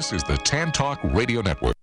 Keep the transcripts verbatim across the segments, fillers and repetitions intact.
This is the Tan Talk Radio Network.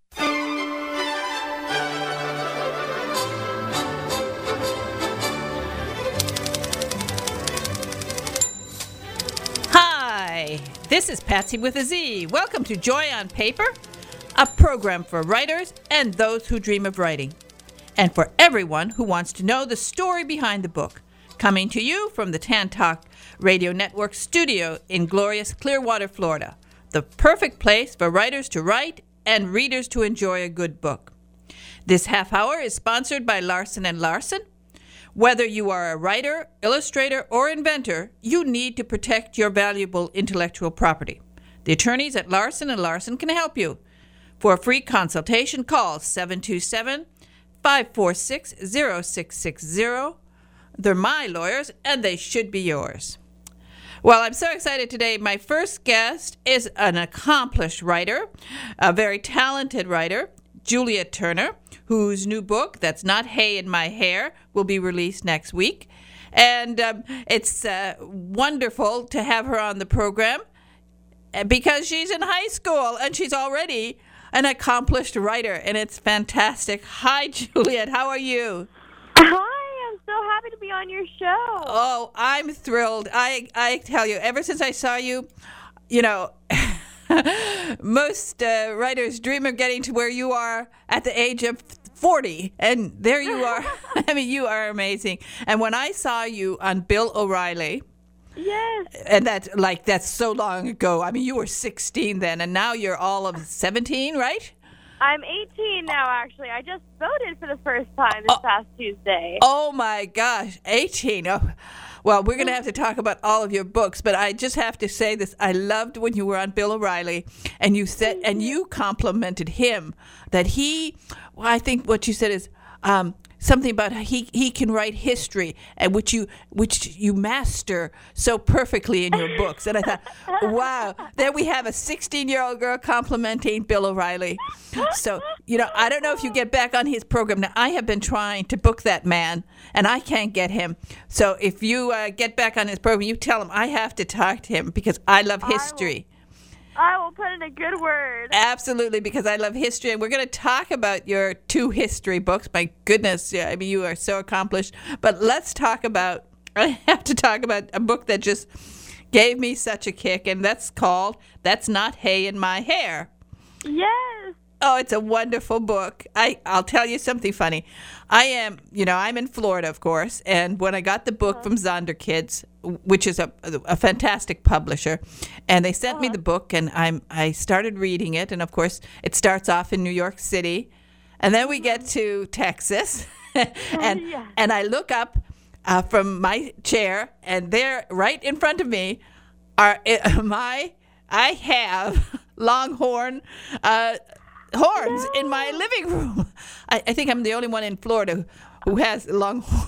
Hi, this is Patsy with a Z. Welcome to Joy on Paper, a program for writers and those who dream of writing, and for everyone who wants to know the story behind the book. Coming to you from the Tan Talk Radio Network studio in glorious Clearwater, Florida, the perfect place for writers to write and readers to enjoy a good book. This half hour is sponsored by Larson and Larson. Whether you are a writer, illustrator, or inventor, you need to protect your valuable intellectual property. The attorneys at Larson and Larson can help you. For a free consultation, call seven two seven, five four six, zero six six zero. They're my lawyers, and they should be yours. Well, I'm so excited today. My first guest is an accomplished writer, a very talented writer, Julia Turner, whose new book, That's Not Hay in My Hair, will be released next week. And um, it's uh, wonderful to have her on the program because she's in high school and she's already an accomplished writer, and it's fantastic. Hi, Juliet. How are you? Hi. I'm so happy to be on your show. Oh, I'm thrilled. I I tell you, ever since I saw you, you know, most uh, writers dream of getting to where you are at the age of forty, and there you are. I mean, you are amazing. And when I saw you on Bill O'Reilly, yes, and that's like that's so long ago. I mean, you were sixteen then, and now you're all of seventeen, right? I'm eighteen now, actually. I just voted for the first time this oh, past Tuesday. Oh, my gosh, eighteen. Oh, well, we're going to have to talk about all of your books, but I just have to say this. I loved when you were on Bill O'Reilly, and you said, and you complimented him that he, well, I think what you said is um, something about he he can write history, and which you which you master so perfectly in your books. And I thought, wow, there we have a sixteen-year-old girl complimenting Bill O'Reilly. So, you know, I don't know if you get back on his program. Now, I have been trying to book that man, and I can't get him. So if you uh, get back on his program, you tell him I have to talk to him because I love history. I will put in a good word. Absolutely, because I love history, and we're going to talk about your two history books. My goodness, yeah, I mean, you are so accomplished. But let's talk about, I have to talk about a book that just gave me such a kick, and that's called That's Not Hay in My Hair. Yes. Oh, it's a wonderful book. I, I'll tell you something funny. I am, you know, I'm in Florida, of course, and when I got the book from Zonder Kids, which is a, a fantastic publisher, and they sent uh-huh. me the book, and I'm I started reading it, and of course, it starts off in New York City, and then we get to Texas, and yeah. and I look up uh, from my chair, and there, right in front of me, are uh, my I have Longhorn uh, horns no. in my living room. I, I think I'm the only one in Florida who has Longhorn.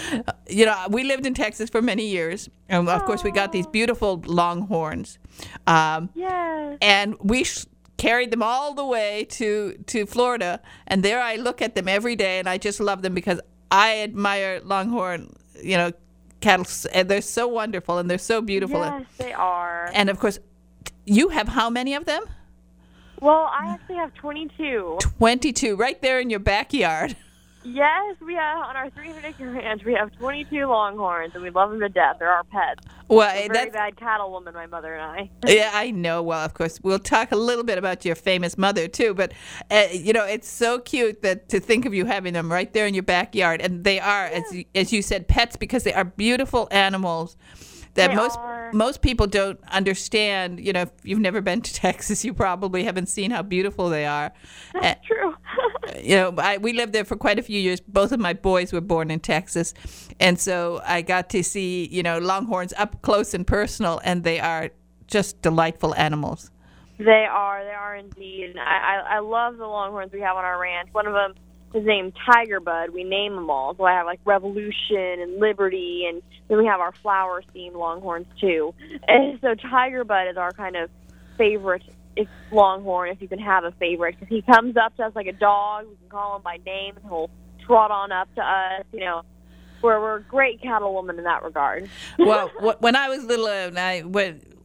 You know, we lived in Texas for many years, and of course, we got these beautiful Longhorns. Um, yes. And we sh- carried them all the way to, to Florida, and there I look at them every day, and I just love them because I admire Longhorn, you know, cattle, and they're so wonderful, and they're so beautiful. Yes, they are. And of course, you have how many of them? Well, I actually have twenty-two. twenty-two, right there in your backyard. Yes, we have on our three hundred acre ranch. We have twenty-two Longhorns, and we love them to death. They're our pets. Well, We're a very that's bad cattle woman, my mother and I. Yeah, I know. Well, of course, we'll talk a little bit about your famous mother too. But uh, you know, it's so cute that to think of you having them right there in your backyard, and they are, yeah. as you, as you said, pets because they are beautiful animals. That they most are. most people don't understand. You know, if you've never been to Texas, you probably haven't seen how beautiful they are. That's uh, true. You know, I, we lived there for quite a few years. Both of my boys were born in Texas, and so I got to see, you know, Longhorns up close and personal, and they are just delightful animals. They are. They are indeed. And I, I, I love the Longhorns we have on our ranch. One of them is named Tiger Bud. We name them all. So I have like Revolution and Liberty, and then we have our flower-themed Longhorns too. And so Tiger Bud is our kind of favorite if Longhorn, if you can have a favorite. Because he comes up to us like a dog. We can call him by name, and he'll trot on up to us. You know, we're we're a great cattle woman in that regard. Well, when I was little, and I when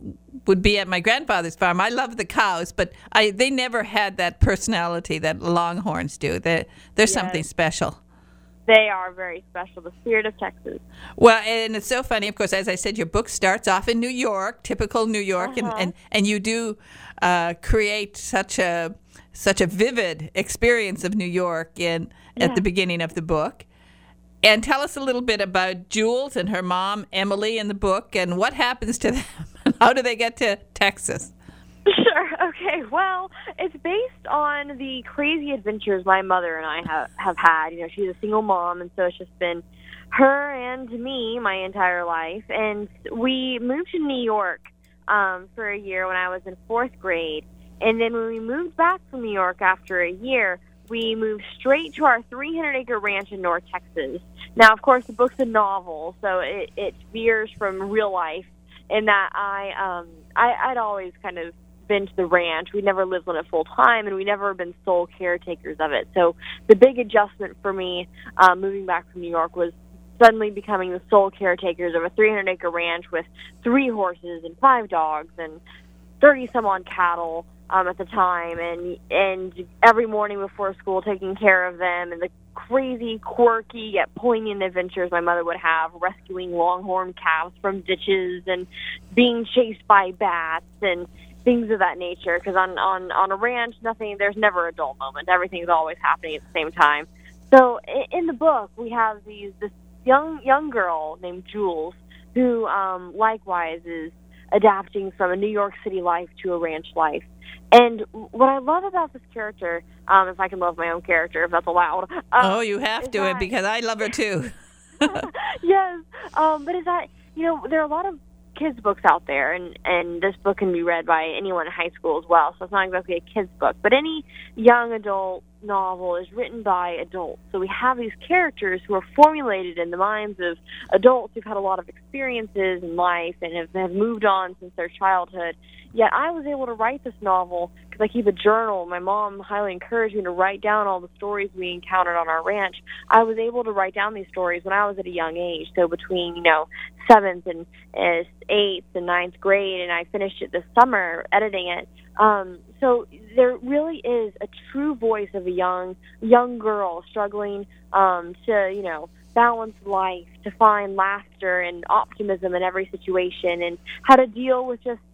would be at my grandfather's farm. I love the cows, but I they never had that personality that Longhorns do. They're, they're Yes. something special. They are very special, the spirit of Texas. Well, and it's so funny, of course, as I said, your book starts off in New York, typical New York, Uh-huh. and, and, and you do uh, create such a such a vivid experience of New York in at Yeah. the beginning of the book. And tell us a little bit about Jules and her mom, Emily, in the book, and what happens to them, and how do they get to Texas? Sure. Okay. Well, it's based on the crazy adventures my mother and I have have had. You know, she's a single mom, and so it's just been her and me my entire life. And we moved to New York um, for a year when I was in fourth grade, and then when we moved back from New York after a year, we moved straight to our three hundred acre ranch in North Texas. Now, of course, the book's a novel, so it, it veers from real life in that I um I, I'd always kind of been to the ranch. We never lived on it full time, and we never been sole caretakers of it. So the big adjustment for me um, moving back from New York was suddenly becoming the sole caretakers of a three hundred acre ranch with three horses and five dogs and thirty some odd cattle um, at the time, and and every morning before school taking care of them, and the crazy, quirky, yet poignant adventures my mother would have, rescuing longhorn calves from ditches and being chased by bats and things of that nature. Because on, on, on a ranch, nothing, there's never a dull moment. Everything's always happening at the same time. So in, in the book, we have these this young young girl named Jules, who um, likewise is adapting from a New York City life to a ranch life. And what I love about this character, um, if I can love my own character, if that's allowed. Um, Oh, you have is to, that- because I love her too. Yes, um, but is that, you know, there are a lot of kids' books out there, and, and this book can be read by anyone in high school as well, so it's not exactly a kid's book. But any young adult novel is written by adults. So we have these characters who are formulated in the minds of adults who've had a lot of experiences in life and have, have moved on since their childhood. Yet I was able to write this novel because I keep a journal. My mom highly encouraged me to write down all the stories we encountered on our ranch. I was able to write down these stories when I was at a young age, so between, you know, seventh and uh, eighth and ninth grade, and I finished it this summer, editing it. Um, so there really is a true voice of a young young girl struggling um, to, you know, balance life, to find laughter and optimism in every situation, and how to deal with just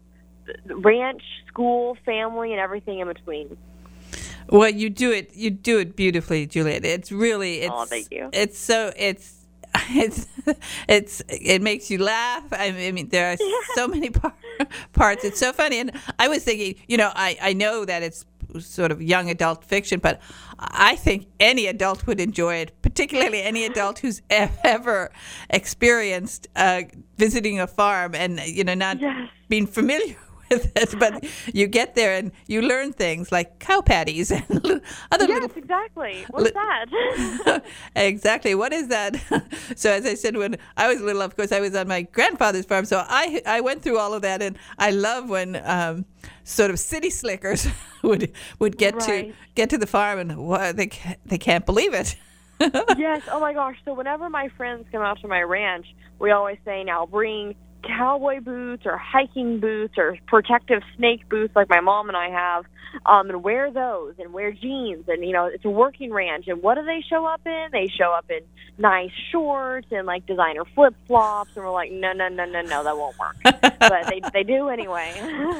ranch, school, family, and everything in between. Well, you do it. You do it beautifully, Juliet. It's really. It's, Oh, thank you. It's so. It's. It's. It's. It makes you laugh. I mean, there are so many par- parts. It's so funny. And I was thinking, you know, I, I know that it's sort of young adult fiction, but I think any adult would enjoy it, particularly any adult who's e- ever experienced uh, visiting a farm and, you know, not Yes. being familiar with it. But you get there and you learn things like cow patties and little, other Yes, little. exactly. What's li- that? Exactly. What is that? So as I said, when I was little, of course, I was on my grandfather's farm. So I I went through all of that, and I love when um, sort of city slickers would would get Right. to get to the farm, and what, they ca- they can't believe it. Yes. Oh my gosh. So whenever my friends come out to my ranch, we always say, now bring cowboy boots or hiking boots or protective snake boots like my mom and I have, um, and wear those and wear jeans. And, you know, it's a working ranch. And what do they show up in? They show up in nice shorts and, like, designer flip-flops. And we're like, no, no, no, no, no, that won't work. But they they do anyway.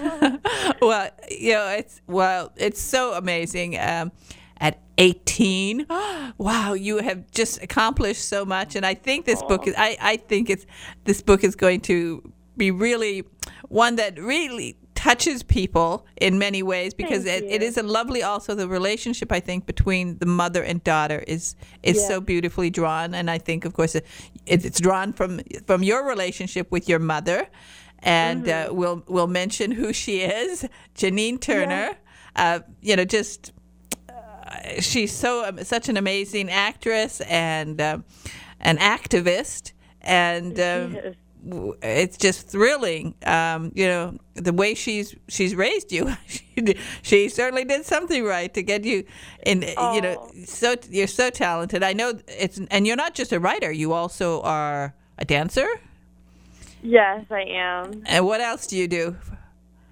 Well, you know, it's well, it's so amazing. Um, at eighteen, wow, you have just accomplished so much, and I think this book is. I, I think it's this book is going to be really one that really touches people in many ways, because it, Thank it you. is a lovely. Also, the relationship I think between the mother and daughter is is Yeah. so beautifully drawn, and I think, of course, it, it's drawn from from your relationship with your mother. And uh, we'll we'll mention who she is, Janine Turner. Uh, you know, just uh, she's so um, such an amazing actress and um, an activist, and um, Yes. w- it's just thrilling. Um, you know, the way she's she's raised you. she, did- she certainly did something right to get you in. You know, Oh. so you're so talented. I know it's, and you're not just a writer. You also are a dancer. Yes, I am. And what else do you do?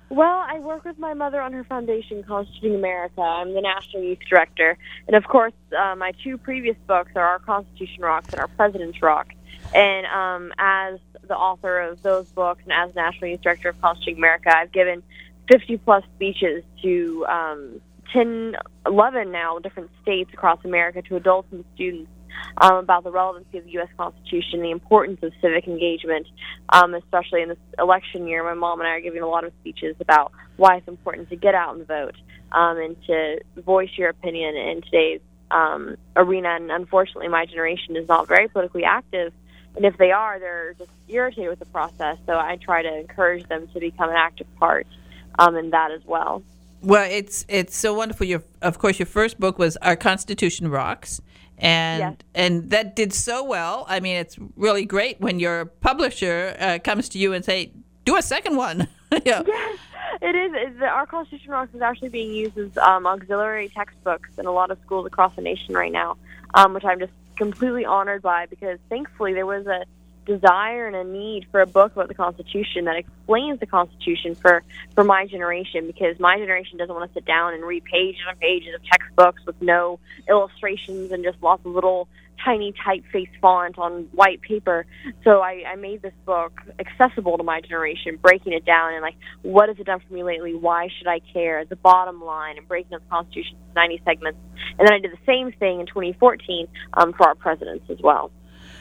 Well, I work with my mother on her foundation, Constituting America. I'm the National Youth Director. And, of course, uh, my two previous books are Our Constitution Rocks and Our Presidents Rock. And um, as the author of those books and as National Youth Director of Constituting America, I've given fifty-plus speeches to um, ten, eleven now different states across America to adults and students um, about the relevancy of the U S Constitution, the importance of civic engagement, um, especially in this election year. My mom and I are giving a lot of speeches about why it's important to get out and vote um, and to voice your opinion in today's um, arena. And unfortunately, my generation is not very politically active. And if they are, they're just irritated with the process. So I try to encourage them to become an active part um, in that as well. Well, it's it's so wonderful. Your, of course, your first book was Our Constitution Rocks, and Yes. and that did so well. I mean, it's really great when your publisher uh, comes to you and say, "Do a second one." Yeah. Yes, it is. It's, Our Constitution Rocks is actually being used as um, auxiliary textbooks in a lot of schools across the nation right now, um, which I'm just completely honored by, because thankfully there was a desire and a need for a book about the Constitution that explains the Constitution for, for my generation, because my generation doesn't want to sit down and read pages and pages of textbooks with no illustrations and just lots of little tiny typeface font on white paper. So I, I made this book accessible to my generation, breaking it down and like, what has it done for me lately? Why should I care? The bottom line, and breaking up the Constitution into ninety segments. And then I did the same thing in twenty fourteen um, for our presidents as well.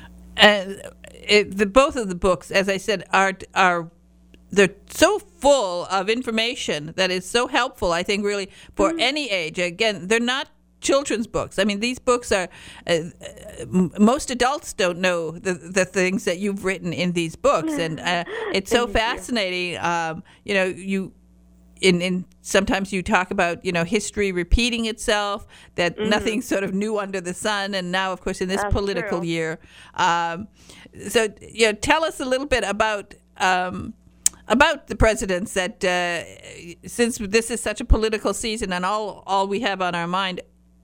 And it, the both of the books, as I said, are are they're so full of information that is so helpful, I think, really for mm-hmm. any age. Again, they're not children's books. I mean, these books are, uh, m- most adults don't know the, the things that you've written in these books. And uh, it's so fascinating. Um, you know, you, in, in sometimes you talk about, you know, history repeating itself, that mm-hmm. nothing's sort of new under the sun. And now, of course, in this That's political true. year. Um, so, you know, tell us a little bit about, um, about the presidents that, uh, since this is such a political season and all, all we have on our mind,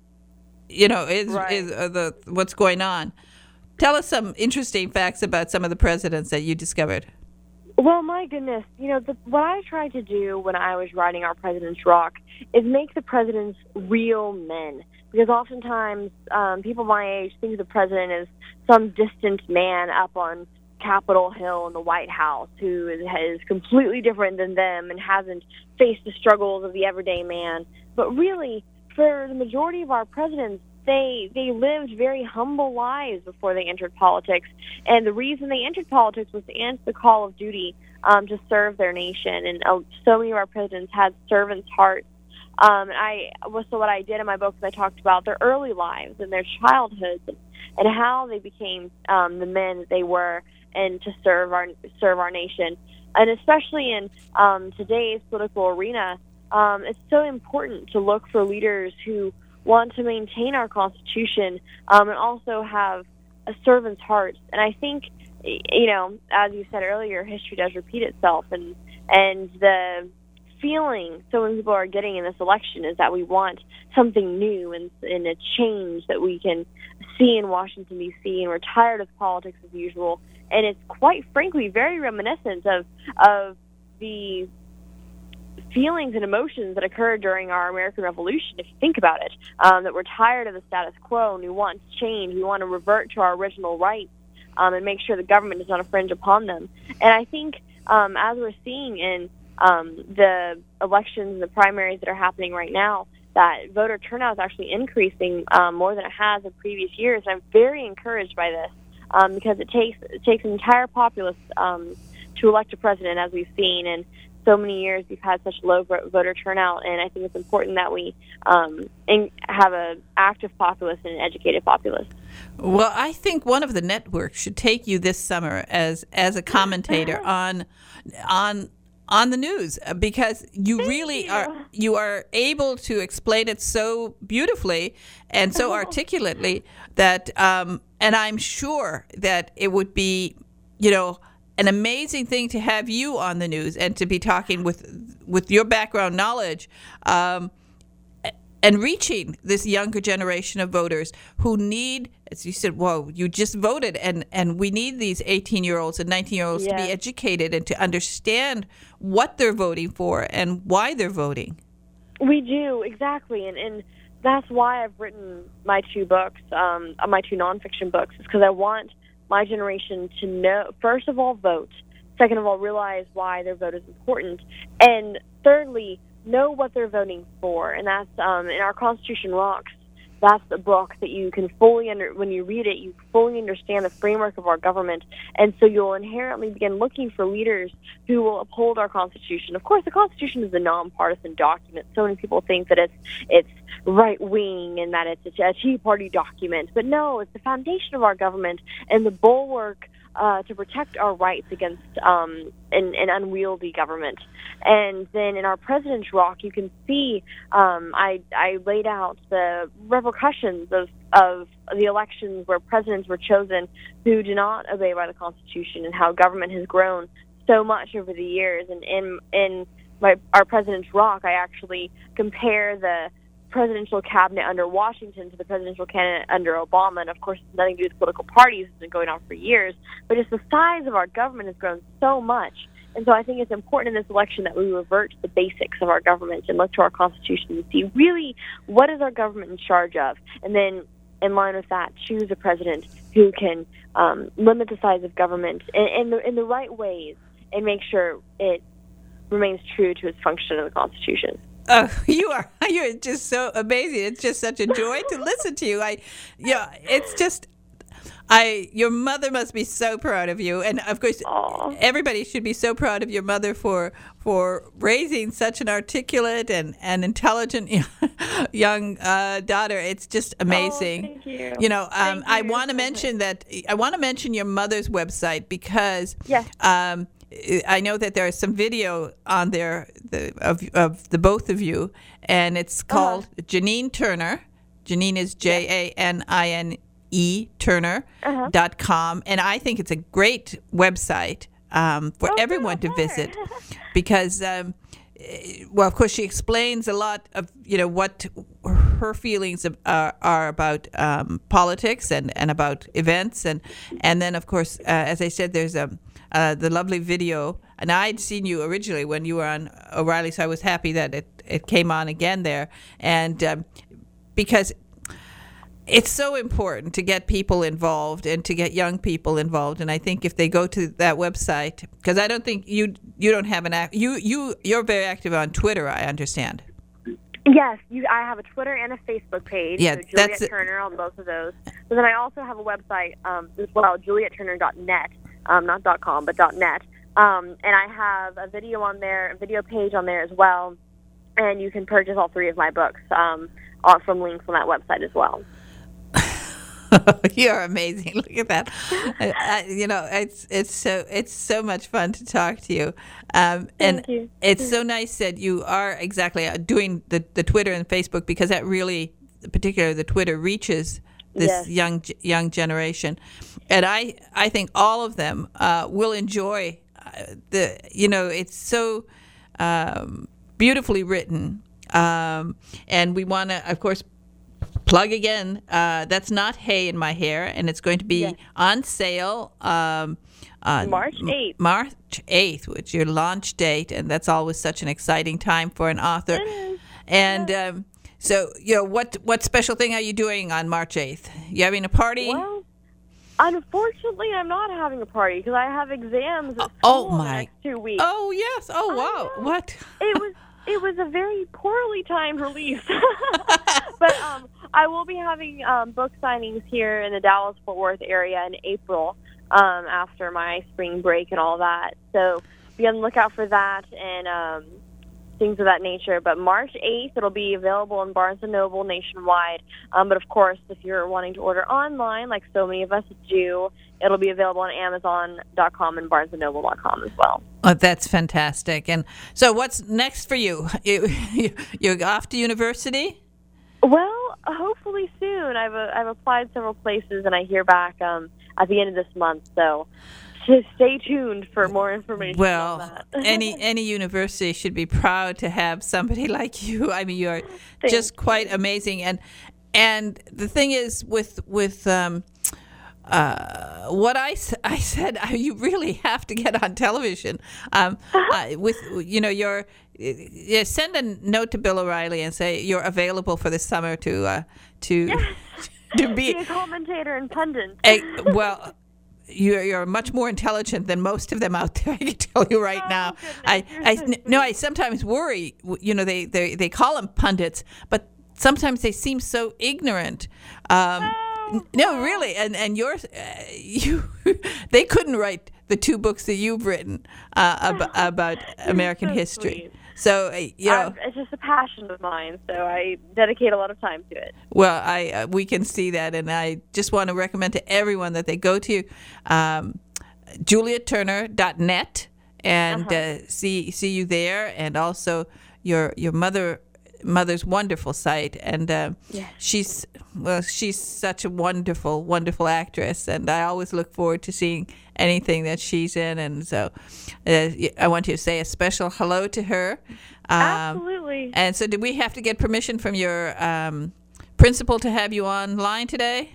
you know, is, Right. is uh, the what's going on. Tell us some interesting facts about some of the presidents that you discovered. Well, my goodness, you know, the, what I tried to do when I was writing Our Presidents Rock is make the presidents real men. Because oftentimes um, people my age think of the president as some distant man up on Capitol Hill in the White House who is, is completely different than them and hasn't faced the struggles of the everyday man. But really, for the majority of our presidents, they they lived very humble lives before they entered politics. And the reason they entered politics was to answer the call of duty um, to serve their nation. And uh, so many of our presidents had servants' hearts. Um, and I so what I did in my book is I talked about their early lives and their childhoods and, and how they became um, the men that they were and to serve our serve our nation. And especially in um, today's political arena, Um, it's so important to look for leaders who want to maintain our Constitution um, and also have a servant's heart. And I think, you know, as you said earlier, history does repeat itself. And, and the feeling so many people are getting in this election is that we want something new and, and a change that we can see in Washington, D C, and we're tired of politics as usual. And it's quite frankly very reminiscent of of the feelings and emotions that occurred during our American Revolution, if you think about it, um, that we're tired of the status quo and we want change. We want to revert to our original rights um, and make sure the government does not infringe upon them. And I think um, as we're seeing in um, the elections and the primaries that are happening right now, that voter turnout is actually increasing um, more than it has in previous years. And I'm very encouraged by this um, because it takes it takes an entire populace um, to elect a president, as we've seen. And so many years we've had such low voter turnout, and I think it's important that we um, in, have an active populace and an educated populace. Well, I think one of the networks should take you this summer as as a commentator on on on the news, because you Thank really you. are you are able to explain it so beautifully and so articulately that um, and I'm sure that it would be, you know, an amazing thing to have you on the news and to be talking with with your background knowledge, um, and reaching this younger generation of voters who need, as you said, whoa, you just voted, and, and we need these eighteen-year-olds and nineteen-year-olds Yes. to be educated and to understand what they're voting for and why they're voting. We do, exactly, and, and that's why I've written my two books, um, my two nonfiction books, is because I want my generation to know, first of all, vote, second of all, realize why their vote is important, and thirdly, know what they're voting for, and that's um, in our Constitution Rocks. That's the book that you can fully under when you read it, you fully understand the framework of our government, and so you'll inherently begin looking for leaders who will uphold our Constitution. Of course, the Constitution is a nonpartisan document. So many people think that it's it's right wing and that it's a Tea Party document, but no, it's the foundation of our government and the bulwark Uh, to protect our rights against um, an, an unwieldy government. And then in our President's Rock, you can see um, I, I laid out the repercussions of, of the elections where presidents were chosen who do not obey by the Constitution, and how government has grown so much over the years. And in, in my, our President's Rock, I actually compare the presidential cabinet under Washington to the presidential cabinet under Obama. And of course, it's nothing to do with political parties. It's been going on for years. But just the size of our government has grown so much. And so I think it's important in this election that we revert to the basics of our government and look to our Constitution and see really what is our government in charge of. And then in line with that, choose a president who can um, limit the size of government in, in, the, in the right ways and make sure it remains true to its function in the Constitution. Oh, you are you're just so amazing. It's just such a joy to listen to you. I, yeah, it's just, I. Your mother must be so proud of you, and of course, Aww. everybody should be so proud of your mother for for raising such an articulate and, and intelligent young uh, daughter. It's just amazing. Oh, thank you. You know, um, Thank I you. want to mention that I want to mention your mother's website because. Yes. Um, I know that there is some video on there the, of of the both of you, and it's called uh-huh. Janine Turner. Janine is J A N I N E Turner uh-huh. dot com, and I think it's a great website um, for oh, everyone good. to visit because, um, well, of course, she explains a lot of you know what her feelings are, are about um, politics and, and about events, and and then of course, uh, as I said, there's a Uh, the lovely video, and I'd seen you originally when you were on O'Reilly, so I was happy that it, it came on again there, and um, because it's so important to get people involved and to get young people involved, and I think if they go to that website, because I don't think you you don't have an act, you you you're very active on Twitter, I understand. Yes, you, I have a Twitter and a Facebook page. Yeah, so Juliet that's Turner on both of those. But then I also have a website um, as well, juliet turner dot net. Um, not .com, but .net. Um, and I have a video on there, a video page on there as well. And you can purchase all three of my books um, from links on that website as well. You're amazing. Look at that. I, I, you know, it's it's so it's so much fun to talk to you. Um, and Thank you. It's so nice that you are exactly doing the, the Twitter and Facebook, because that really, particularly the Twitter, reaches this yes. young young generation, and I I think all of them uh, will enjoy the you know it's so um, beautifully written, um, and we want to of course plug again. Uh, that's Not Hay in My Hair, and it's going to be yes. on sale um, on March eighth. March eighth, which is your launch date, and that's always such an exciting time for an author. It is. And yeah. um, so, you know, what what special thing are you doing on March eighth? You having a party? Well, unfortunately, I'm not having a party because I have exams at oh, school my. the next two weeks. Oh, yes. Oh, wow. What? It was it was a very poorly timed release. But um, I will be having um, book signings here in the Dallas-Fort Worth area in April um, after my spring break and all that. So be on the lookout for that and um, things of that nature. But March eighth, it'll be available in Barnes and Noble nationwide. Um, but, of course, if you're wanting to order online, like so many of us do, it'll be available on amazon dot com and barnes and noble dot com as well. Oh, that's fantastic. And so what's next for you? you you're off to university? Well, hopefully soon. I've uh, I've applied several places, and I hear back um, at the end of this month. So to stay tuned for more information Well, on that. any any university should be proud to have somebody like you. I mean, you're Thank just quite amazing. And and the thing is, with with um, uh, what I, s- I said, you really have to get on television. Um, uh, with you know, your yeah, send a note to Bill O'Reilly and say you're available for the summer to uh, to to Be be a commentator and pundit. a, well. You're, you're much more intelligent than most of them out there. I can tell you right Oh, now. goodness, I, you're I, so n- no, I sweet. sometimes worry. w- You know, they, they, they call them pundits, but sometimes they seem so ignorant. Um, Oh, n- no, really, and and yours, uh, you, they couldn't write the two books that you've written uh, ab- about American so history. sweet. So uh, you know. I've- it's just a passion of mine, so I dedicate a lot of time to it. Well, I uh, we can see that, and I just want to recommend to everyone that they go to um, julia turner dot net and Uh-huh. uh, see see you there, and also your your mother mother's wonderful site, and uh, Yes. she's well, she's such a wonderful wonderful actress, and I always look forward to seeing anything that she's in, and so uh, I want you to say a special hello to her. Um, Absolutely. and so, did we have to get permission from your um, principal to have you online today?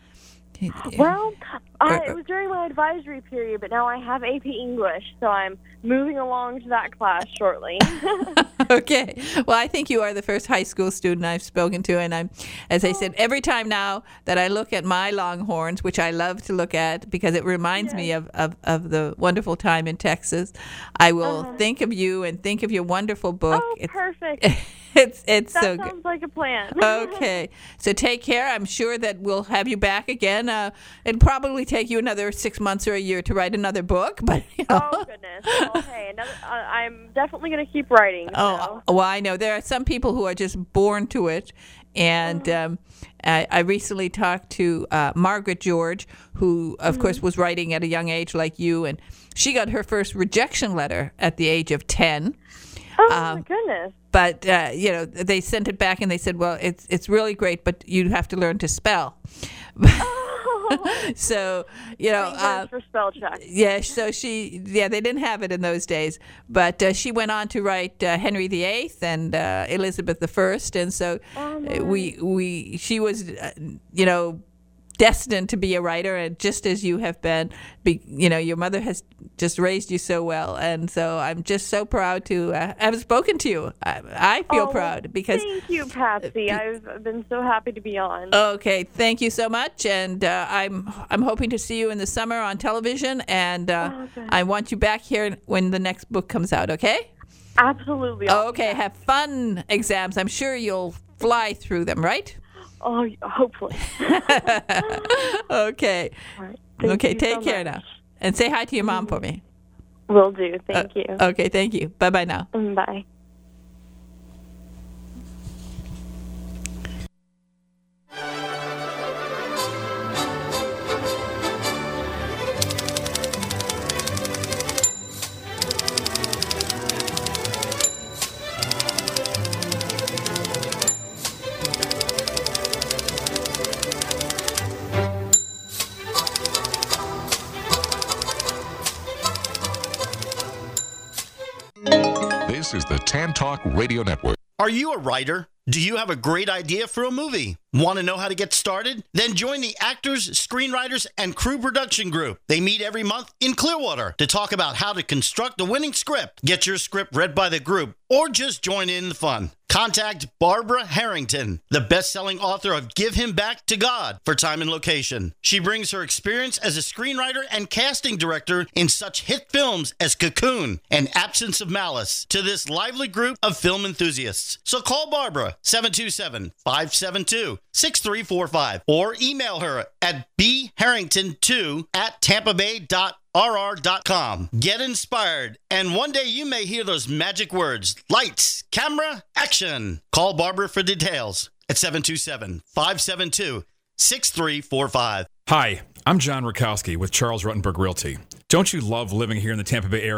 Well, I, Or- it was during my advisory period, but now I have A P English, so I'm moving along to that class shortly. Okay. Well, I think you are the first high school student I've spoken to, and I'm, as I said, every time now that I look at my Longhorns, which I love to look at because it reminds me of, of, of the wonderful time in Texas, I will Uh-huh. think of you and think of your wonderful book. Oh, It's perfect. it's it's That so good. sounds like a plan. Okay, so take care. I'm sure that we'll have you back again. Uh, it'll probably take you another six months or a year to write another book, but you know. Oh, goodness. Well, hey, another, uh, I'm definitely going to keep writing. Oh, so. well, I know there are some people who are just born to it, and um, I, I recently talked to uh, Margaret George, who, of course, was writing at a young age like you, and she got her first rejection letter at the age of ten. Oh, um, my goodness. But uh, you know, they sent it back and they said, "Well, it's it's really great, but you have to learn to spell." Oh, So you know, thank uh, goodness for spell check. yeah. So she, yeah, they didn't have it in those days, but uh, she went on to write uh, Henry the Eighth and uh, Elizabeth the First, and so Oh, uh, we we she was, uh, you know, destined to be a writer, and just as you have been, be, you know, your mother has just raised you so well, and so I'm just so proud to uh, have spoken to you. I, I feel Oh, proud because. Thank you, Patsy. I've been so happy to be on. Okay, thank you so much, and uh, I'm I'm hoping to see you in the summer on television, and uh, Oh, good. I want you back here when the next book comes out. Okay? Absolutely. I'll be Okay. back. Have fun exams. I'm sure you'll fly through them, right? Oh, hopefully. Okay. All right. Thank Okay. you Take so care much. now, and say hi to your mom for me. Will do. Thank Uh, you. Okay. Thank you. Bye bye now. Mm, Bye. This is the Tan Talk Radio Network. Are you a writer? Do you have a great idea for a movie? Want to know how to get started? Then join the Actors, Screenwriters, and Crew Production Group. They meet every month in Clearwater to talk about how to construct a winning script, get your script read by the group, or just join in the fun. Contact Barbara Harrington, the best-selling author of Give Him Back to God, for time and location. She brings her experience as a screenwriter and casting director in such hit films as Cocoon and Absence of Malice to this lively group of film enthusiasts. So call Barbara, seven two seven, five seven two, six three four five, or email her at b harrington two at tampa bay dot r r dot com. Get inspired, and one day you may hear those magic words, lights, camera, action. Call Barbara for details at seven two seven, five seven two, six three four five. Hi, I'm John Rakowski with Charles Ruttenberg Realty. Don't you love living here in the Tampa Bay area?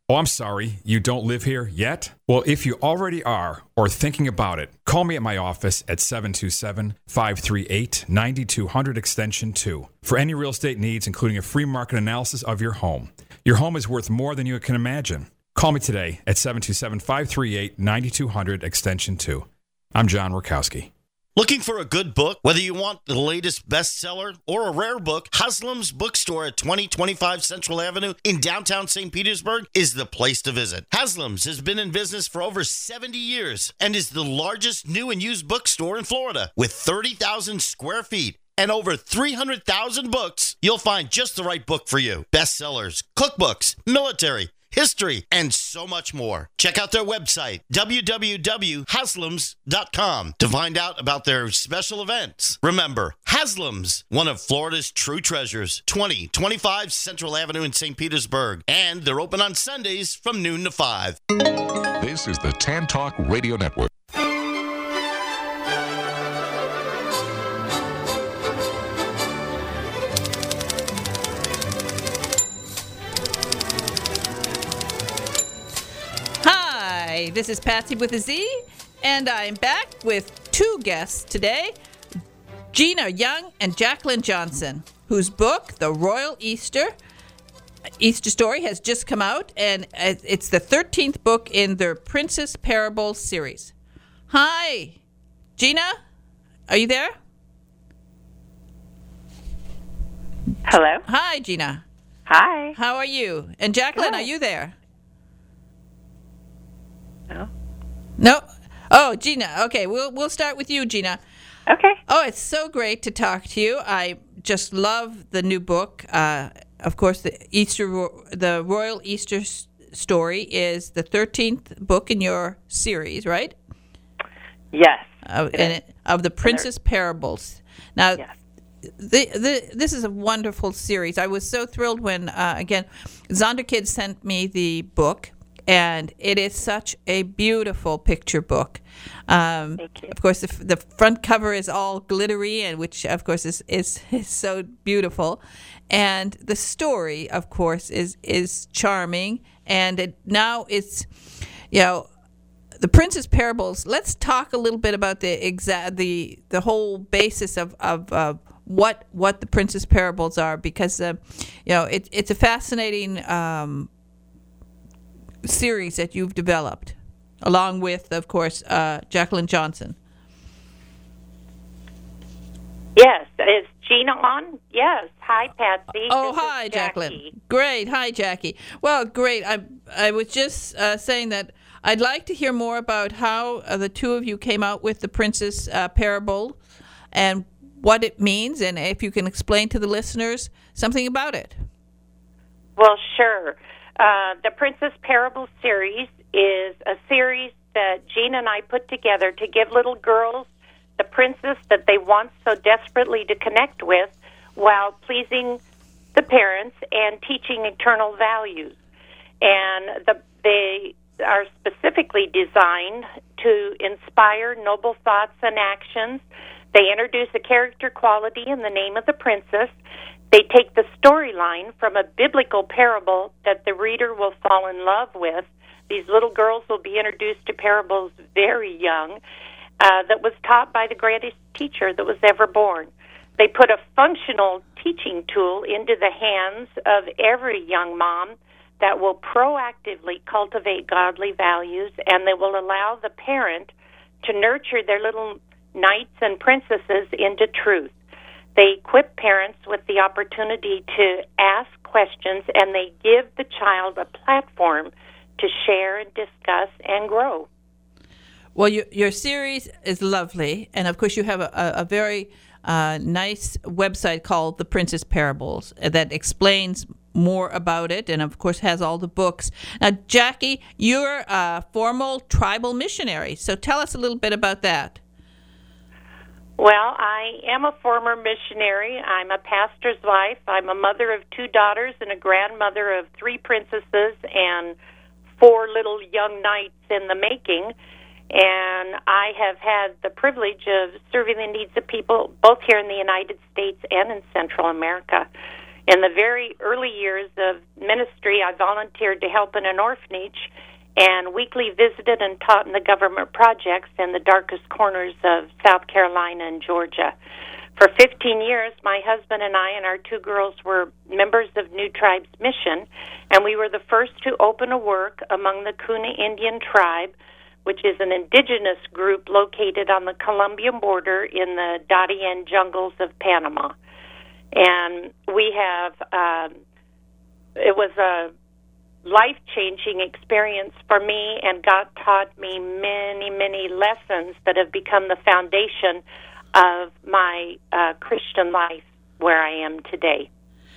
Oh, I'm sorry, you don't live here yet? Well, if you already are or thinking about it, call me at my office at seven two seven, five three eight, nine two zero zero extension two for any real estate needs, including a free market analysis of your home. Your home is worth more than you can imagine. Call me today at seven two seven, five three eight, nine two zero zero extension two. I'm John Rakowski. Looking for a good book? Whether you want the latest bestseller or a rare book, Haslam's Bookstore at twenty twenty-five Central Avenue in downtown Saint Petersburg is the place to visit. Haslam's has been in business for over seventy years and is the largest new and used bookstore in Florida. With thirty thousand square feet and over three hundred thousand books, you'll find just the right book for you. Bestsellers, cookbooks, military, history, and so much more. Check out their website, w w w dot haslams dot com, to find out about their special events. Remember, Haslam's, one of Florida's true treasures, twenty twenty-five Central Avenue in Saint Petersburg, and they're open on Sundays from noon to five. This is the Tan Talk Radio Network. Hi, this is Patsy with a Z, and I'm back with two guests today, Gina Young and Jacqueline Johnson, whose book, The Royal Easter, Easter Story, has just come out, and it's the thirteenth book in their Princess Parables series. Hi, Gina, are you there? Hello. Hi, Gina. Hi. How are you? And Jacqueline, Good. are you there? No. No? Oh, Gina. Okay, we'll we'll start with you, Gina. Okay. Oh, it's so great to talk to you. I just love the new book. Uh, of course, the Easter, the Royal Easter Story is the thirteenth book in your series, right? Yes. Uh, and it, of the Princess Parables. Now, yes. the, the, this is a wonderful series. I was so thrilled when, uh, again, Zonderkid sent me the book. And it is such a beautiful picture book. Um, Thank you. Of course, the, the front cover is all glittery, and which, of course, is, is, is so beautiful. And the story, of course, is is charming. And it, now it's, you know, the Princess Parables. Let's talk a little bit about the exact the the whole basis of of uh, what what the Princess Parables are, because uh, you know it, it's a fascinating. Um, series that you've developed, along with, of course, uh, Jacqueline Johnson. Yes. Is Gina on? Yes. Hi, Patsy. Oh, This hi, is Jacqueline. Jackie. Great. Hi, Jackie. Well, great. I I was just uh, saying that I'd like to hear more about how uh, the two of you came out with the Princess uh, Parable and what it means, and if you can explain to the listeners something about it. Well, sure. Uh, the Princess Parable series is a series that Gina and I put together to give little girls the princess that they want so desperately to connect with while pleasing the parents and teaching eternal values. And the, they are specifically designed to inspire noble thoughts and actions. They introduce a character quality in the name of the princess. They take the storyline from a biblical parable that the reader will fall in love with. These little girls will be introduced to parables very young, uh, that was taught by the greatest teacher that was ever born. They put a functional teaching tool into the hands of every young mom that will proactively cultivate godly values, and they will allow the parent to nurture their little knights and princesses into truth. They equip parents with the opportunity to ask questions, and they give the child a platform to share and discuss and grow. Well, your, your series is lovely, and of course you have a, a, a very uh, nice website called The Princess Parables that explains more about it, and of course has all the books. Now, Jackie, you're a formal tribal missionary, so tell us a little bit about that. Well, I am a former missionary. I'm a pastor's wife. I'm a mother of two daughters and a grandmother of three princesses and four little young knights in the making. And I have had the privilege of serving the needs of people both here in the United States and in Central America. In the very early years of ministry, I volunteered to help in an orphanage and weekly visited and taught in the government projects in the darkest corners of South Carolina and Georgia. For fifteen years, my husband and I and our two girls were members of New Tribes Mission, and we were the first to open a work among the Kuna Indian tribe, which is an indigenous group located on the Colombian border in the Darien jungles of Panama. And we have, um, it was a life-changing experience for me, and God taught me many, many lessons that have become the foundation of my uh, Christian life where I am today.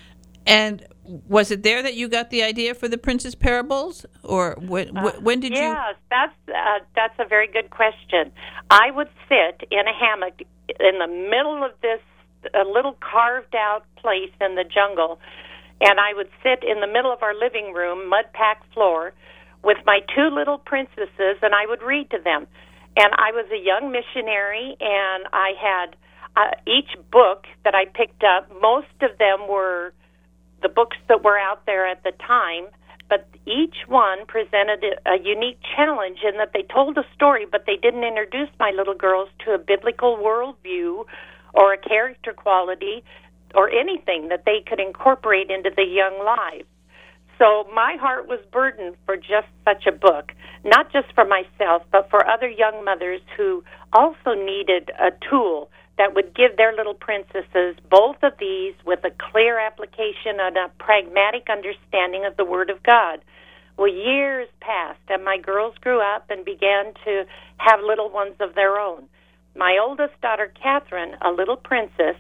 And was it there that you got the idea for the Princess Parables, or when, uh, when did yes, you? Yes, that's uh, that's a very good question. I would sit in a hammock in the middle of this a little carved-out place in the jungle, and I would sit in the middle of our living room, mud-packed floor, with my two little princesses, and I would read to them. And I was a young missionary, and I had uh, each book that I picked up, most of them were the books that were out there at the time, but each one presented a unique challenge in that they told a story, but they didn't introduce my little girls to a biblical worldview or a character quality or anything that they could incorporate into the young lives. So my heart was burdened for just such a book, not just for myself, but for other young mothers who also needed a tool that would give their little princesses both of these with a clear application and a pragmatic understanding of the Word of God. Well, years passed, and my girls grew up and began to have little ones of their own. My oldest daughter, Catherine, a little princess,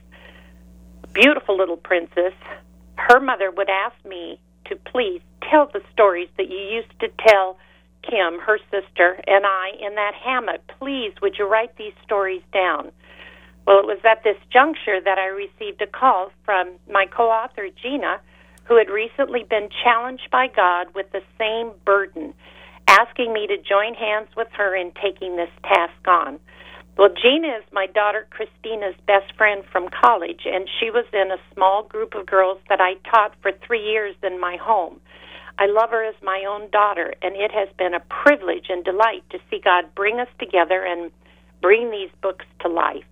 beautiful little princess, her mother would ask me to please tell the stories that you used to tell Kim, her sister, and I in that hammock. Please, would you write these stories down? Well, it was at this juncture that I received a call from my co-author, Gina, who had recently been challenged by God with the same burden, asking me to join hands with her in taking this task on. Well, Gina is my daughter Christina's best friend from college, and she was in a small group of girls that I taught for three years in my home. I love her as my own daughter, and it has been a privilege and delight to see God bring us together and bring these books to life.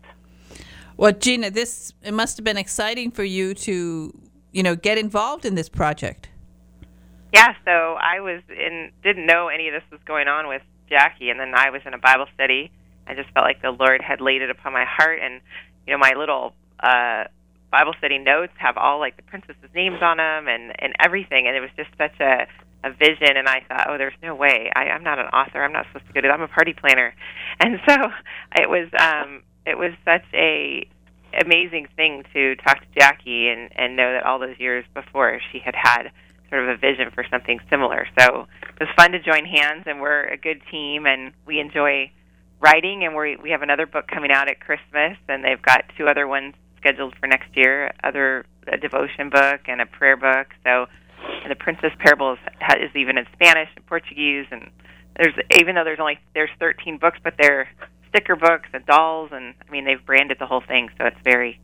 Well, Gina, this it must have been exciting for you to, you know, get involved in this project. Yeah, so I was in, didn't know any of this was going on with Jackie, and then I was in a Bible study. I just felt like the Lord had laid it upon my heart, and you know, my little uh, Bible study notes have all like the princesses' names on them and, and everything, and it was just such a, a vision. And I thought, oh, there's no way. I, I'm not an author. I'm not supposed to go to that. I'm a party planner, and so it was um, it was such a amazing thing to talk to Jackie and, and know that all those years before she had had sort of a vision for something similar. So it was fun to join hands, and we're a good team, and we enjoy writing, and we we have another book coming out at Christmas, and they've got two other ones scheduled for next year, other a devotion book and a prayer book. So and the Princess Parables is even in Spanish and Portuguese, and there's even though there's only there's thirteen books, but they're sticker books and dolls, and I mean they've branded the whole thing, so it's very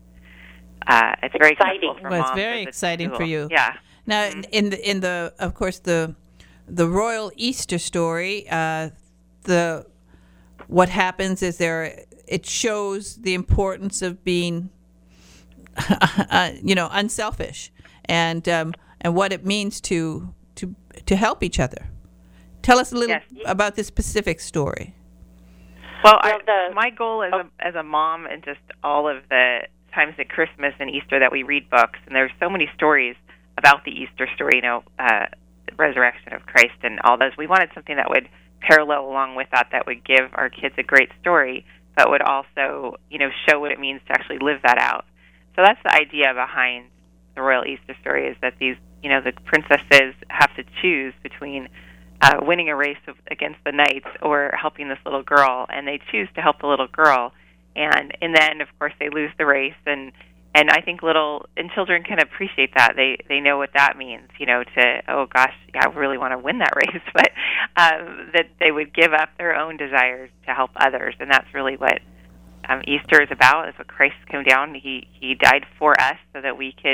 uh, it's very exciting. For well, moms it's very exciting cool. for you. Yeah. Now, Mm-hmm. in the in the of course the the Royal Easter Story, uh, the what happens is there it shows the importance of being, uh, you know, unselfish, and um, and what it means to to to help each other. Tell us a little Yes. about this specific story. Well, Well, I, the- my goal as oh. a as a mom, and just all of the times at Christmas and Easter that we read books, and there's so many stories about the Easter story, you know, uh, the resurrection of Christ and all those. We wanted something that would parallel along with that, that would give our kids a great story, but would also, you know, show what it means to actually live that out. So that's the idea behind the Royal Easter Story, is that these, you know, the princesses have to choose between uh, winning a race of, against the knights or helping this little girl, and they choose to help the little girl. And and then, of course, they lose the race, and and I think little and children can appreciate that. They they know what that means, you know. To oh gosh, yeah, I really want to win that race, but um, that they would give up their own desires to help others, and that's really what um, Easter is about. Is what Christ came down. He he died for us so that we could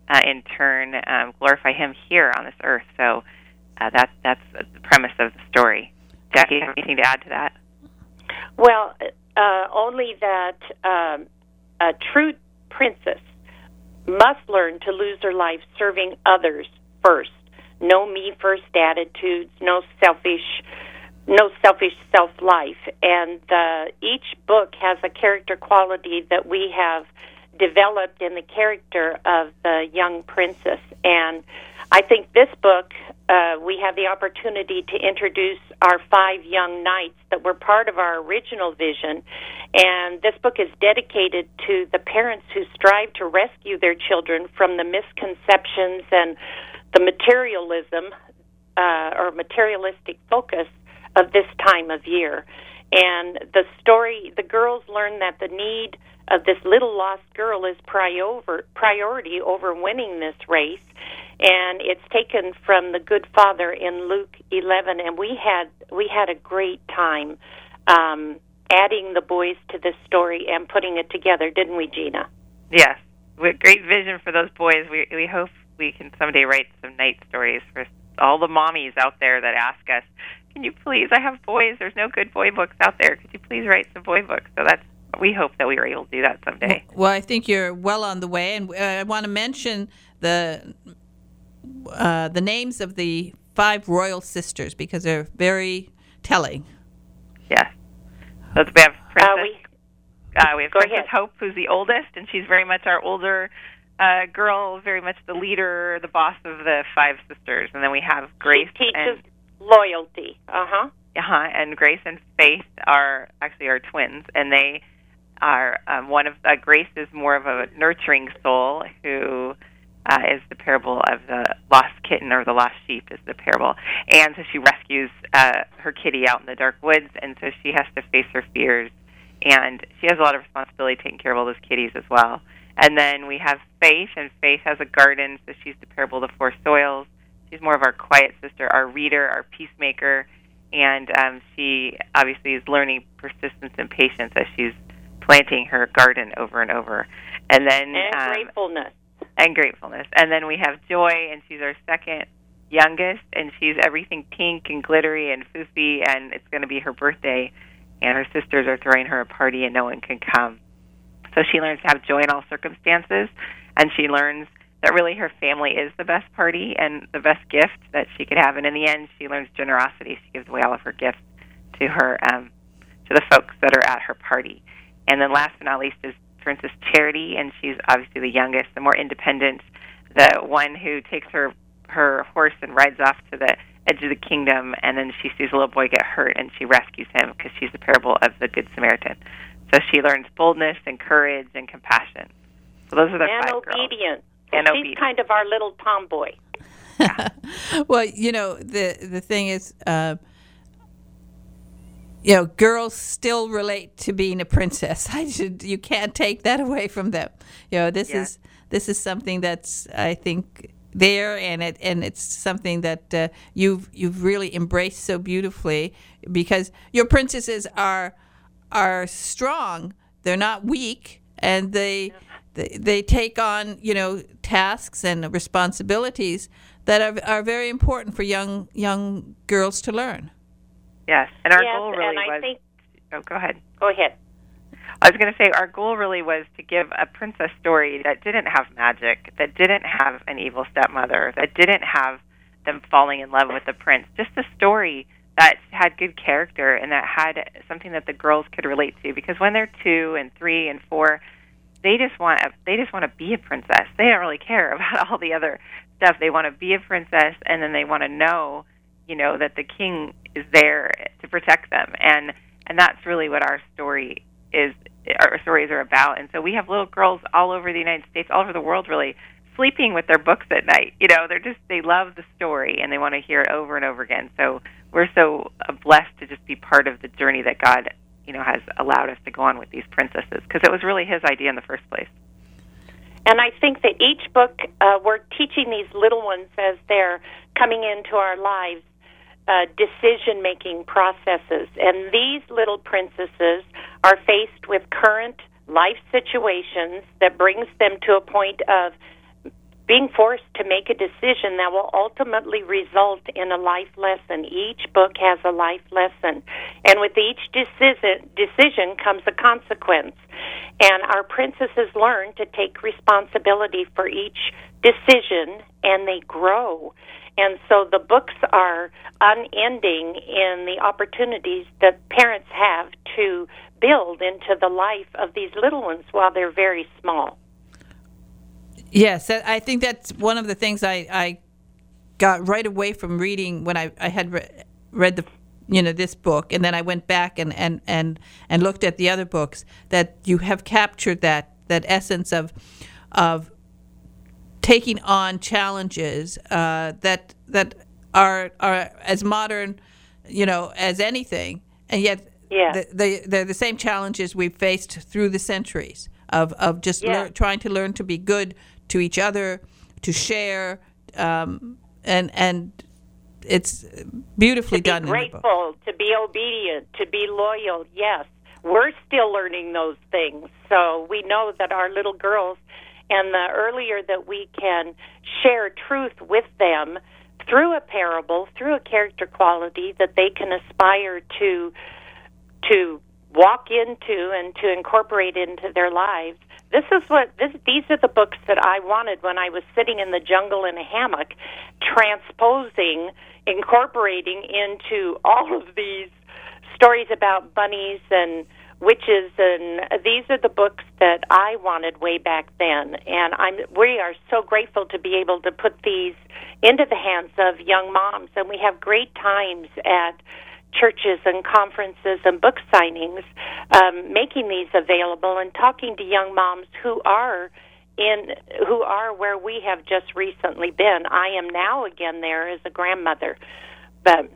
uh, in turn, um, glorify Him here on this earth. So uh, that, that's the premise of the story. Jackie, have anything to add to that? Well, uh, only that um, a true princess must learn to lose her life serving others first. No me-first attitudes, no selfish, no selfish self-life. And uh, each book has a character quality that we have developed in the character of the young princess. And I think this book, uh, we have the opportunity to introduce our five young knights that were part of our original vision. And this book is dedicated to the parents who strive to rescue their children from the misconceptions and the materialism uh, or materialistic focus of this time of year. And the story, the girls learn that the need of this little lost girl is prior, priority over winning this race. And it's taken from the Good Father in Luke eleven, and we had we had a great time um, adding the boys to this story and putting it together, didn't we, Gina? Yes, with great vision for those boys. We we hope we can someday write some night stories for all the mommies out there that ask us, "Can you please? I have boys. There's no good boy books out there. Could you please write some boy books?" So that's we hope that we were able to do that someday. Well, I think you're well on the way, and uh, I want to mention the. Uh, the names of the five royal sisters because they're very telling. Yes. So we have Princess, uh, we, uh, we have Princess ahead. Hope, who's the oldest, and she's very much our older uh, girl, very much the leader, the boss of the five sisters. And then we have Grace. She teaches and, loyalty. Uh-huh. Uh-huh. And Grace and Faith are actually our twins, and they are um, one of uh, Grace is more of a nurturing soul who. Uh, is the parable of the lost kitten or the lost sheep is the parable. And so she rescues uh, her kitty out in the dark woods, and so she has to face her fears. And she has a lot of responsibility taking care of all those kitties as well. And then we have Faith, and Faith has a garden, so she's the parable of the four soils. She's more of our quiet sister, our reader, our peacemaker, and um, she obviously is learning persistence and patience as she's planting her garden over and over. And then and um, gratefulness. And gratefulness. And then we have Joy, and she's our second youngest, and she's everything pink and glittery and foofy, and it's going to be her birthday, and her sisters are throwing her a party, and no one can come. So she learns to have joy in all circumstances, and she learns that really her family is the best party and the best gift that she could have. And in the end, she learns generosity. She gives away all of her gifts to her um, to the folks that are at her party. And then last but not least is Princess Charity, and she's obviously the youngest, the more independent, the one who takes her her horse and rides off to the edge of the kingdom, and then she sees a little boy get hurt, and she rescues him because she's the parable of the Good Samaritan. So she learns boldness and courage and compassion. So those are the and five obedience. girls. And she's obedience. kind of our little tomboy. Yeah. Well, you know, the the thing is, uh, you know, girls still relate to being a princess. I should, you can't take that away from them. You know, this Yeah. is this is something that's, I think, there, and it and it's something that uh, you've you've really embraced so beautifully, because your princesses are are strong. They're not weak, and they they, they take on, you know, tasks and responsibilities that are are very important for young young girls to learn. Yes, and our yes, goal really and I was... think, oh, go ahead. go ahead. I was going to say our goal really was to give a princess story that didn't have magic, that didn't have an evil stepmother, that didn't have them falling in love with the prince. Just a story that had good character and that had something that the girls could relate to. Because when they're two and three and four, they just want a, they just want to be a princess. They don't really care about all the other stuff. They want to be a princess, and then they want to know, you know, that the king is there to protect them. And and that's really what our story is. Our stories are about. And so we have little girls all over the United States, all over the world, really, sleeping with their books at night. You know, they're just, they love the story, and they want to hear it over and over again. So we're so blessed to just be part of the journey that God, you know, has allowed us to go on with these princesses, because it was really his idea in the first place. And I think that each book, uh, we're teaching these little ones as they're coming into our lives, uh, decision-making processes. And these little princesses are faced with current life situations that brings them to a point of being forced to make a decision that will ultimately result in a life lesson. Each book has a life lesson, and with each decision, decision comes a consequence. And our princesses learn to take responsibility for each decision, and they grow. And so the books are unending in the opportunities that parents have to build into the life of these little ones while they're very small. Yes, I think that's one of the things I, I got right away from reading when I, I had re- read the you know this book, and then I went back and, and, and, and looked at the other books, that you have captured that that essence of of taking on challenges uh, that that are are as modern, you know, as anything, and yet yeah. the, they they're the same challenges we've faced through the centuries of of just yeah. lear- trying to learn to be good to each other, to share, um, and and it's beautifully to done. be in the book. grateful, to be obedient, to be loyal. Yes, we're still learning those things. So we know that our little girls, and the earlier that we can share truth with them through a parable, through a character quality that they can aspire to to walk into and to incorporate into their lives. This is what this, these are the books that I wanted when I was sitting in the jungle in a hammock, transposing, incorporating into all of these stories about bunnies and witches, and these are the books that I wanted way back then. And I'm we are so grateful to be able to put these into the hands of young moms, and we have great times at churches and conferences and book signings, um, making these available and talking to young moms who are in who are where we have just recently been. I am now again there as a grandmother, but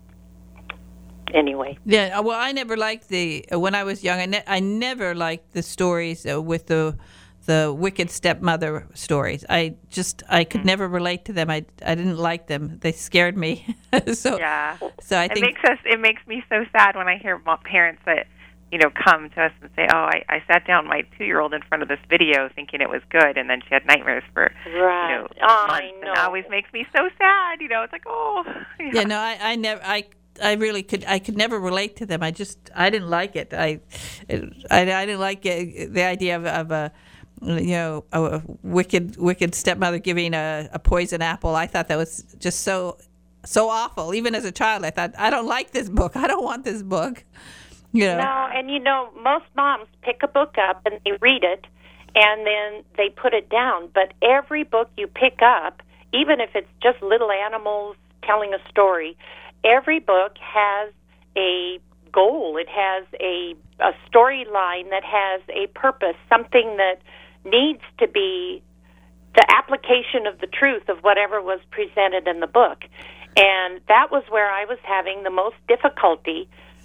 anyway. Yeah, well, I never liked the when I was young. I, ne- I never liked the stories uh, with the the wicked stepmother stories. I just I could mm. never relate to them. I, I didn't like them. They scared me. so yeah. So I it think makes us it makes me so sad when I hear parents that you know come to us and say, "Oh, I, I sat down my two-year-old in front of this video thinking it was good, and then she had nightmares for right. you know oh, months." I know. And it always makes me so sad. You know, it's like, oh. Yeah, yeah no, I, I never I. I really could. I could never relate to them. I just. I didn't like it. I. It, I, I didn't like it, the idea of, of a, you know, a wicked, wicked stepmother giving a, a poison apple. I thought that was just so, so awful. Even as a child, I thought, I don't like this book. I don't want this book. You know. No, and you know, most moms pick a book up and they read it, and then they put it down. But every book you pick up, even if it's just little animals telling a story, every book has a goal. It has a, a storyline that has a purpose, something that needs to be the application of the truth of whatever was presented in the book. And that was where I was having the most difficulty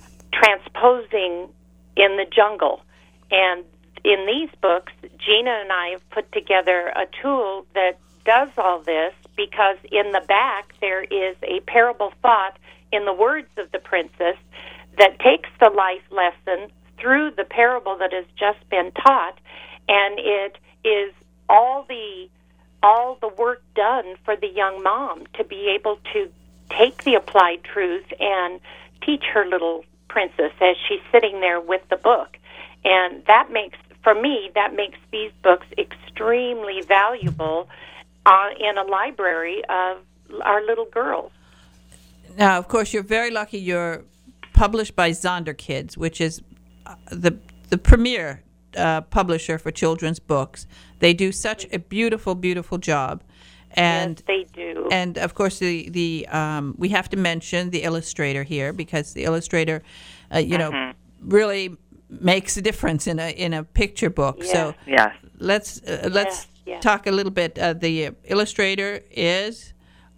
transposing in the jungle. And in these books, Gina and I have put together a tool that does all this, because in the back there is a parable thought in the words of the princess that takes the life lesson through the parable that has just been taught, and it is all the all the work done for the young mom to be able to take the applied truth and teach her little princess as she's sitting there with the book. And that makes, for me, that makes these books extremely valuable uh, in a library of our little girls. Now, of course, you're very lucky. You're published by Zonderkids, which is the the premier uh, publisher for children's books. They do such a beautiful, beautiful job, and yes, they do. And of course, the the um, we have to mention the illustrator here, because the illustrator, uh, you mm-hmm. know, really makes a difference in a in a picture book. Yes. So yes. let's uh, let's yes, yes. talk a little bit. Uh, the illustrator is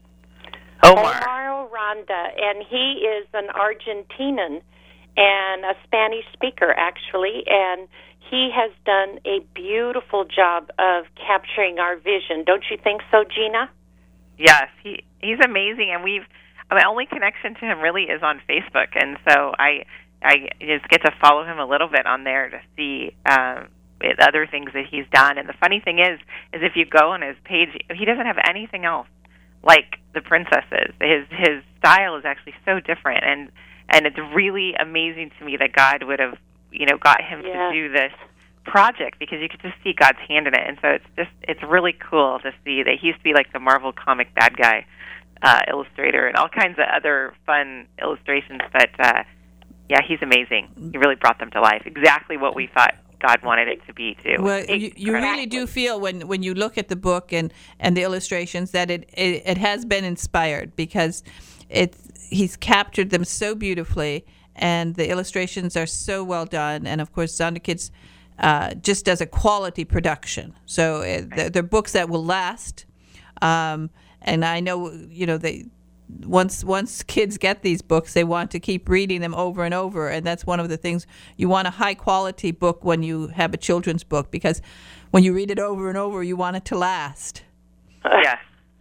Omar. Omar Aranda, and he is an Argentinian and a Spanish speaker, actually, and he has done a beautiful job of capturing our vision. Don't you think so, Gina? Yes, he he's amazing, and we've my only connection to him really is on Facebook, and so I I just get to follow him a little bit on there to see um, with other things that he's done. And the funny thing is, is if you go on his page, he doesn't have anything else like the princesses. His his style is actually so different, and and it's really amazing to me that God would have, you know, got him Yeah. to do this project, because you could just see God's hand in it. And so it's just it's really cool to see that he used to be like the Marvel comic bad guy uh, illustrator and all kinds of other fun illustrations. But uh, yeah, he's amazing. He really brought them to life. Exactly what we thought God wanted it to be, too. Well, you, you really do feel when, when you look at the book and, and the illustrations that it, it, it has been inspired, because it's, he's captured them so beautifully, and the illustrations are so well done. And, of course, Zonderkid's uh, just does a quality production. So uh, they're, they're books that will last. Um, and I know, you know, they... Once once kids get these books, they want to keep reading them over and over, and that's one of the things. You want a high-quality book when you have a children's book, because when you read it over and over, you want it to last. Yes.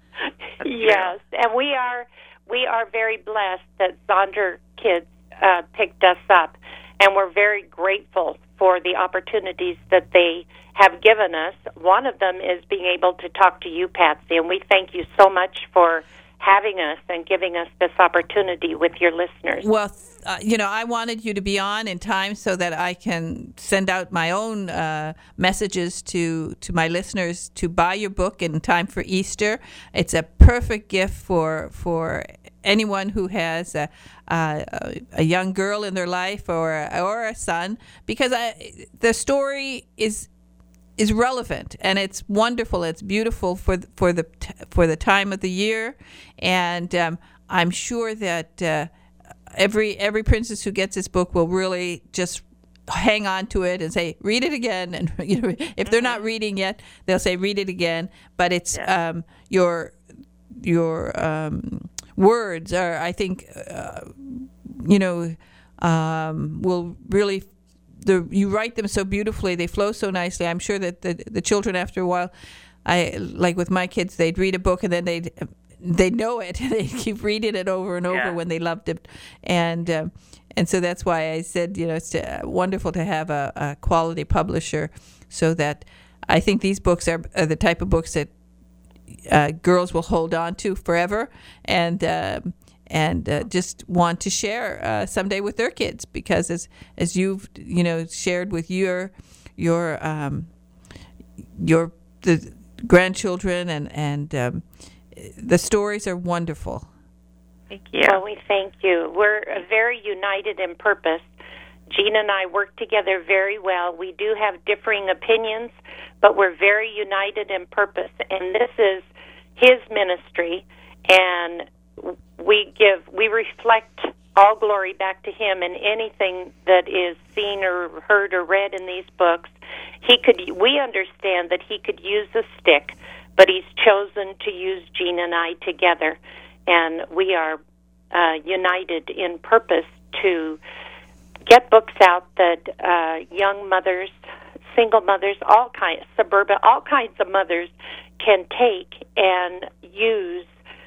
Yes, and we are we are very blessed that Zonder Kids uh, picked us up, and we're very grateful for the opportunities that they have given us. One of them is being able to talk to you, Patsy, and we thank you so much for having us and giving us this opportunity with your listeners. Well, uh, you know, I wanted you to be on in time so that I can send out my own uh, messages to, to my listeners to buy your book in time for Easter. It's a perfect gift for for anyone who has a, a, a young girl in their life, or or a son, because I, the story is is relevant, and it's wonderful. It's beautiful for the, for the for the time of the year, and um, I'm sure that uh, every every princess who gets this book will really just hang on to it and say, "Read it again." And you know, if they're not reading yet, they'll say, "Read it again." But it's Yeah. um, your your um, words are, I think, uh, you know, um, will really. The, you write them so beautifully, they flow so nicely. I'm sure that the, the children, after a while, I like with my kids, they'd read a book and then they'd they know it. They'd keep reading it over and over Yeah. when they loved it, and um, and so that's why I said, you know, it's uh, wonderful to have a, a quality publisher, so that I think these books are, are the type of books that uh, girls will hold on to forever, and. Um, and uh, just want to share uh, someday with their kids, because as as you've you know shared with your your um, your the grandchildren, and and um, the stories are wonderful. Thank you. Well, we thank you. We're uh, very united in purpose. Gina and I work together very well. We do have differing opinions, but we're very united in purpose. And this is his ministry, and we give, we reflect all glory back to him. And anything that is seen or heard or read in these books, he could. We understand that he could use a stick, but he's chosen to use Gina and I together, and we are uh, united in purpose to get books out that uh, young mothers, single mothers, all kinds, suburban, all kinds of mothers can take and use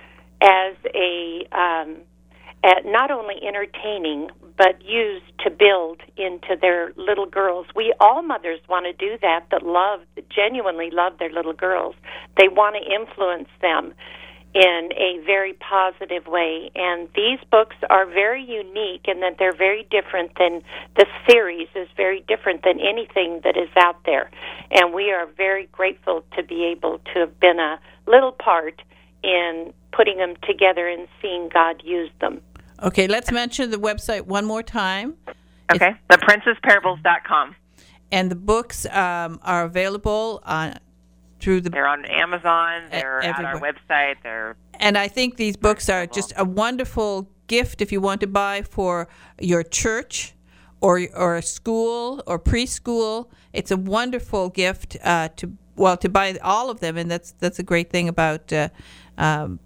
as a um, at not only entertaining, but used to build into their little girls. We all mothers want to do that, that love, genuinely love their little girls. They want to influence them in a very positive way. And these books are very unique in that they're very different than, the series is very different than anything that is out there. And we are very grateful to be able to have been a little part in putting them together and seeing God use them. Okay, let's mention the website one more time. Okay, the princess parables dot com. And the books um, are available on through the. They're on Amazon. They're at our everywhere. website. They're And I think these books are just a wonderful gift if you want to buy for your church or or a school or preschool. It's a wonderful gift uh, to well to buy all of them, and that's that's a great thing about uh, um,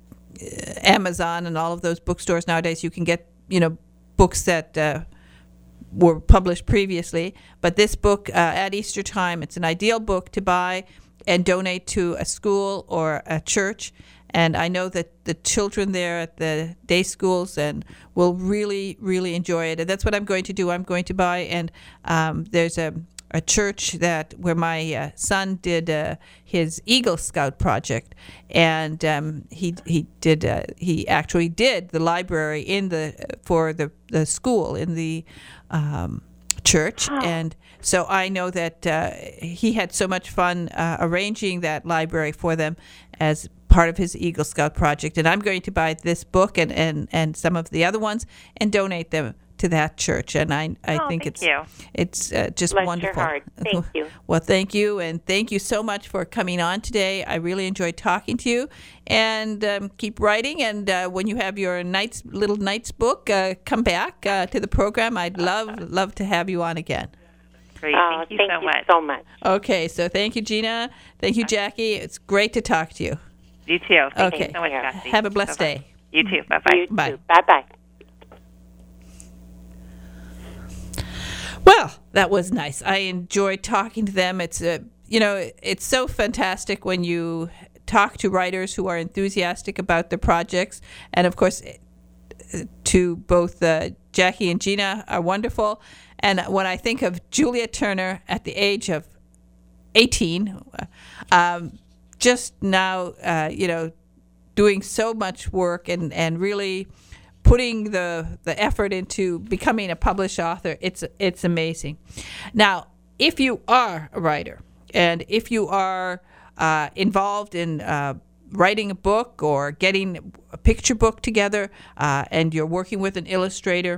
Amazon and all of those bookstores nowadays. You can get you know books that uh, were published previously, but this book uh, at Easter time, it's an ideal book to buy and donate to a school or a church. And I know that the children there at the day schools and will really, really enjoy it. And that's what I'm going to do. I'm going to buy, and um, there's a, a church that where my uh, son did uh, his Eagle Scout project, and um, he he did uh, he actually did the library in the for the the school in the um, church, Oh. and so I know that uh, he had so much fun uh, arranging that library for them as part of his Eagle Scout project. And I'm going to buy this book and, and, and some of the other ones and donate them to that church. And I I Oh, think thank it's you. it's uh, just Bless your wonderful. heart. Thank you. Well, thank you, and thank you so much for coming on today. I really enjoyed talking to you, and um, keep writing. And uh, when you have your Knights little Knights book, uh, come back uh, to the program. I'd love love to have you on again. Great. Oh, Thank you thank so you much. so much. Okay, so thank you, Gina. Thank you, Jackie. It's great to talk to you. You too. Thank Okay. you so much, Cassie. Have a blessed Bye-bye. day. You too. Bye-bye. You Bye. too. Bye-bye. Well, that was nice. I enjoyed talking to them. It's a, you know, it's so fantastic when you talk to writers who are enthusiastic about their projects, and of course, to both uh, Jackie and Gina are wonderful. And when I think of Julia Turner at the age of eighteen, um, just now, uh, you know, doing so much work and, and really putting the the effort into becoming a published author, it's it's amazing. Now, if you are a writer and if you are uh, involved in uh, writing a book or getting a picture book together, uh, and you're working with an illustrator,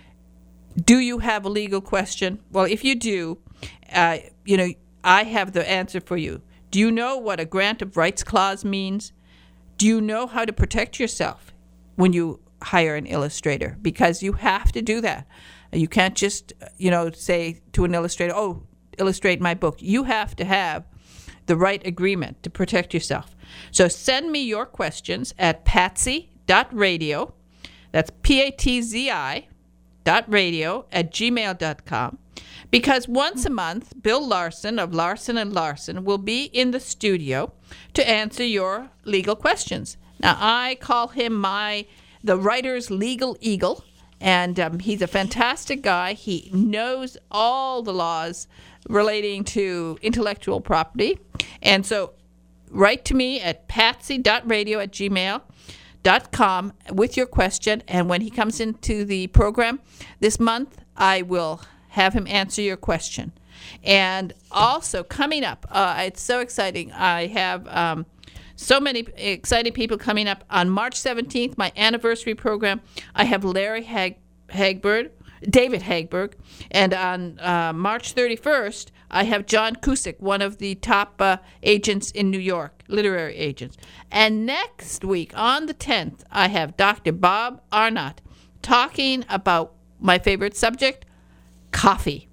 do you have a legal question? Well, if you do, uh, you know, I have the answer for you. Do you know what a grant of rights clause means? Do you know how to protect yourself when you hire an illustrator? Because you have to do that. You can't just, you know, say to an illustrator, oh, illustrate my book. You have to have the right agreement to protect yourself. So send me your questions at patsy dot radio. That's P A T Z I dot radio at gmail dot com. Because once a month, Bill Larson of Larson and Larson will be in the studio to answer your legal questions. Now, I call him my the writer's legal eagle, and um, he's a fantastic guy. He knows all the laws relating to intellectual property. And so write to me at patsy dot radio at gmail dot com with your question. And when he comes into the program this month, I will have him answer your question. And also coming up, uh, it's so exciting. I have um, so many exciting people coming up. On March seventeenth, my anniversary program, I have Larry Hag- Hagberg, David Hagberg. And on uh, March thirty-first, I have John Cusick, one of the top uh, agents in New York, literary agents. And next week, on the tenth, I have Doctor Bob Arnott talking about my favorite subject, coffee.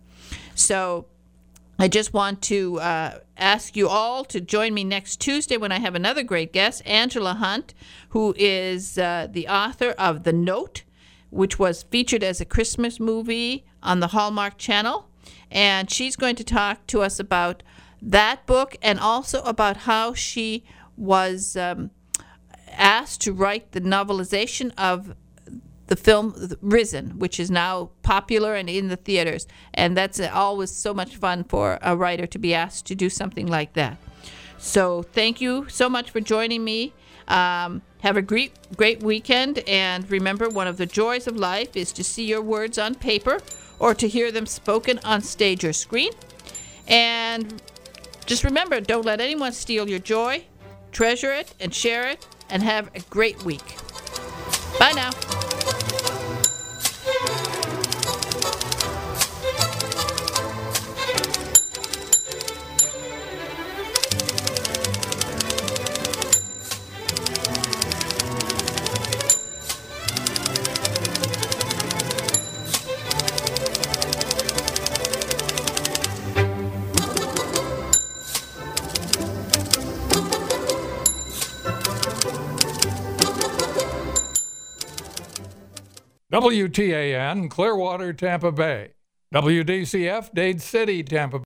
So I just want to uh, ask you all to join me next Tuesday when I have another great guest, Angela Hunt, who is uh, the author of The Note, which was featured as a Christmas movie on the Hallmark Channel. And she's going to talk to us about that book and also about how she was um, asked to write the novelization of the film Risen, which is now popular and in the theaters. And that's always so much fun for a writer to be asked to do something like that. So thank you so much for joining me. Um, have a great, great weekend. And remember, one of the joys of life is to see your words on paper or to hear them spoken on stage or screen. And just remember, don't let anyone steal your joy. Treasure it and share it, and have a great week. Bye now. W T A N, Clearwater, Tampa Bay. W D C F, Dade City, Tampa Bay.